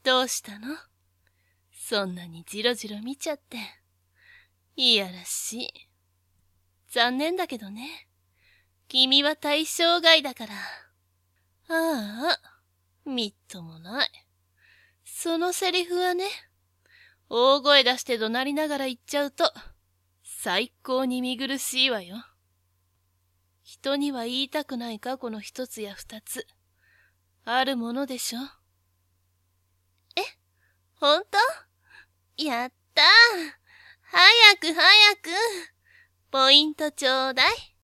どうしたの？そんなにじろじろ見ちゃって。いやらしい。残念だけどね。君は対象外だから。ああ、みっともない。そのセリフはね、大声出して怒鳴りながら言っちゃうと、最高に見苦しいわよ。人には言いたくない過去の一つや二つ、あるものでしょ。え、ほんと？やったー。早く早く。ポイントちょうだい。